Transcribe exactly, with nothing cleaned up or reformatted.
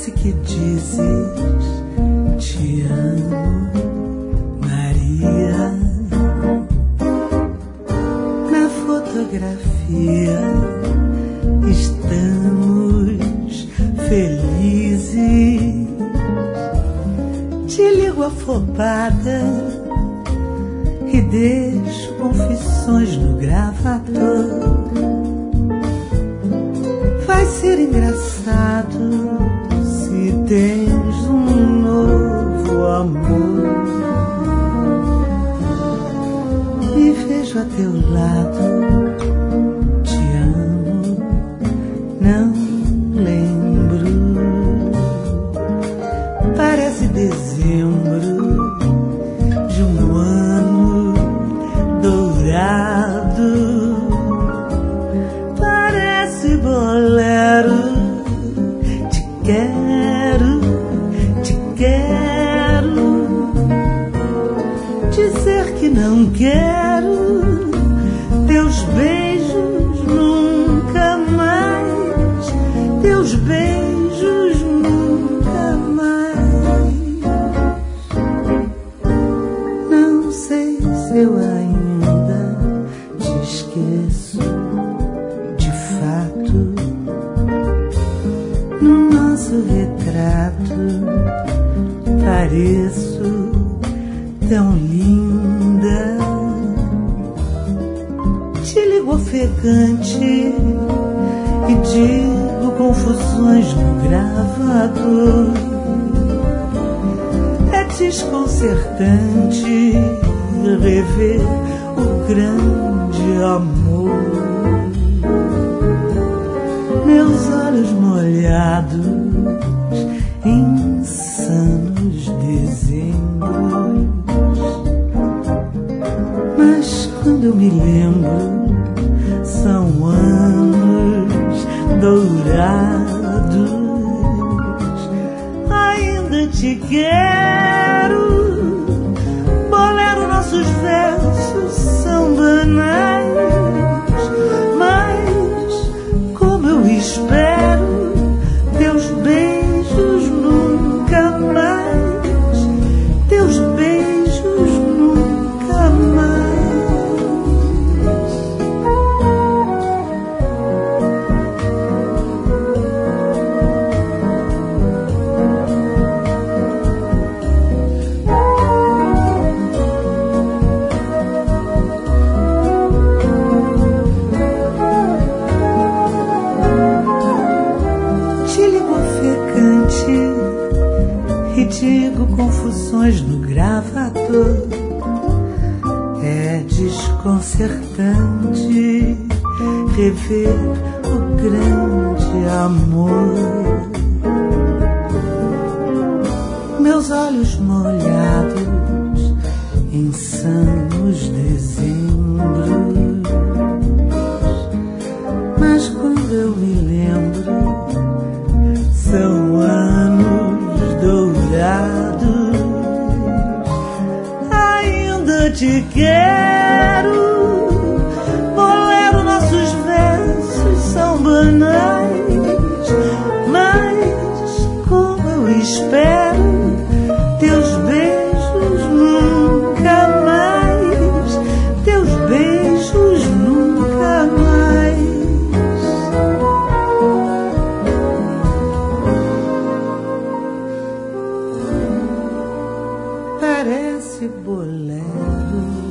Parece que dizes te amo, Maria. Na fotografia estamos felizes. Te ligo afobada e deixo confissões no gravador. Vai ser engraçado se tens um novo amor. Me vejo a teu lado, te amo, não lembro. Parece dezembro de um ano dourado. Parece bolero. Te quero, te quero. Dizer que não quero teus beijos nunca mais. Teus beijos nunca mais. Não sei se eu ainda te esqueço de fato. No nosso retrato pareço tão linda. Te ligo ofegante e digo confusões no gravador. É desconcertante rever o grande amor. Meus olhos molhados, insanos dezembros. Mas quando eu me lembro, são anos dourados. Ainda te quero. Bolero, nossos versos são banais. Mas como eu espero teus beijos nunca mais. Teus beijos nunca mais. E digo confusões no gravador. É desconcertante rever o grande amor. Meus olhos molhados, insanos dezembros. Mas quando eu me lembro, são anos dourados. Ainda te quero. Bolero, nossos versos são banais. Mas como eu espero teus beijos nunca mais. Teus beijos nunca mais. Parece bolero.